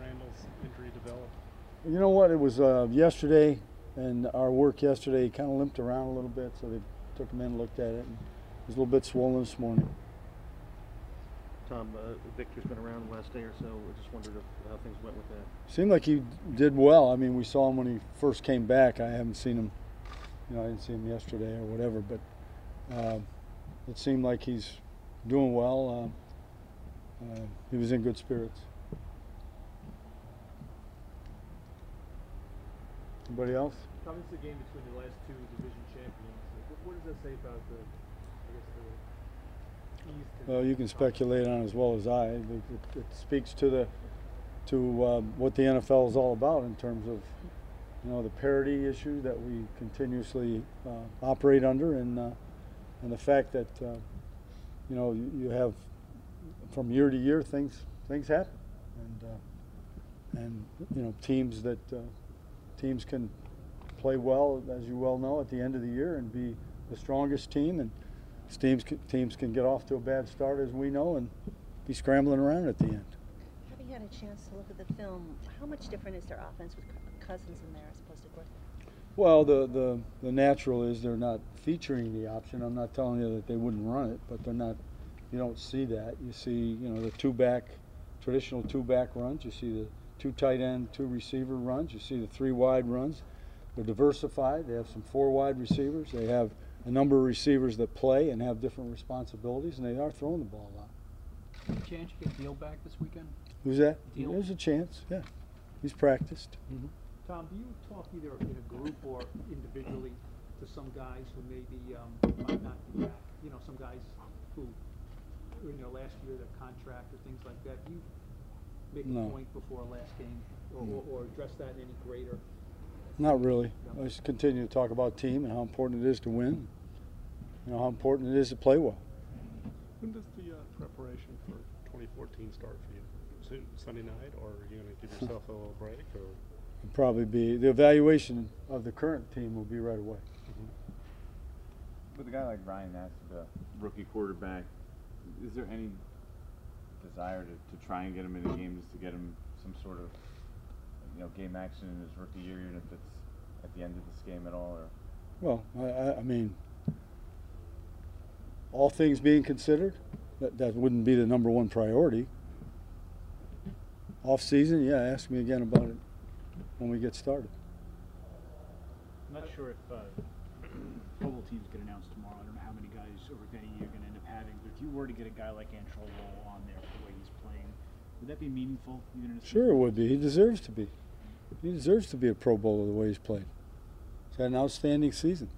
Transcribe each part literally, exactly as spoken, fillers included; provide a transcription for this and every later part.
Randall's injury develop? You know what? It was uh, yesterday, and our work yesterday kind of limped around a little bit, so they took him in and looked at it. And it was a little bit swollen this morning. Tom, uh, Victor's been around the last day or so. I just wondered if, how things went with that. Seemed like he did well. I mean, we saw him when he first came back. I haven't seen him, you know, I didn't see him yesterday or whatever, but uh, it seemed like he's doing well. Uh, uh, he was in good spirits. Anybody else? Tom, this is a game between the last two division champions. What, what does that say about the, I guess, the Well, you can speculate on it as well as I. It, it, it speaks to the to um, what the N F L is all about in terms of, you know, the parity issue that we continuously uh, operate under, and uh, and the fact that uh, you know you, you have from year to year things things happen, and uh, and you know teams that uh, teams can play well, as you well know, at the end of the year and be the strongest team, and Teams can, teams can get off to a bad start, as we know, and be scrambling around at the end. Having had a chance to look at the film, how much different is their offense with Cousins in there as opposed to Gorsuch? Well, the, the, the natural is they're not featuring the option. I'm not telling you that they wouldn't run it, but they're not. You don't see that. You see, you know, the two-back, traditional two-back runs. You see the two tight end, two receiver runs. You see the three wide runs. They're diversified. They have some four wide receivers. They have a number of receivers that play and have different responsibilities, and they are throwing the ball a lot. Chance you get Deal back this weekend? Who's that? Deal. There's a chance, yeah. He's practiced. Mm-hmm. Tom, do you talk either in a group or individually to some guys who maybe um, might not be back? You know, some guys who, in their last year, their contract or things like that. Do you make No. a point before last game or, No. or, or address that any greater? Not really. I just continue to talk about team and how important it is to win. You know, how important it is to play well. When does the uh, preparation for twenty fourteen start for you? Soon, Sunday night, or are you going to give yourself a little break? Or It'll probably be the evaluation of the current team will be right away. Mm-hmm. With a guy like Ryan Nass, the rookie quarterback, is there any desire to, to try and get him in a game just to get him some sort of, you know, game action in his rookie year, even if it's at the end of this game at all? Or Well, I, I mean, all things being considered, that, that wouldn't be the number one priority. Off season, yeah, ask me again about it when we get started. I'm not sure if uh, Pro Bowl teams get announced tomorrow. I don't know how many guys or if any you're going to end up having, but if you were to get a guy like Antrell on there for the way he's playing, would that be meaningful? Even in a Sure it would be. He deserves to be. He deserves to be a Pro Bowler the way he's played. He's had an outstanding season.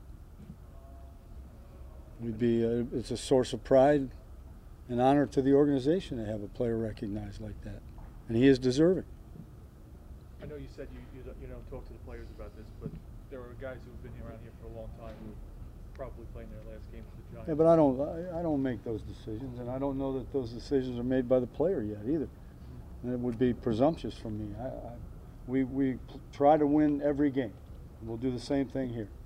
We'd be a, it's a source of pride and honor to the organization to have a player recognized like that. And he is deserving. I know you said you, you, don't, you don't talk to the players about this, but there are guys who've been around here for a long time who are probably playing their last game for the Giants. Yeah, but I don't, I, I don't make those decisions, and I don't know that those decisions are made by the player yet either. And it would be presumptuous from me. I, I, we we try to win every game. We'll do the same thing here.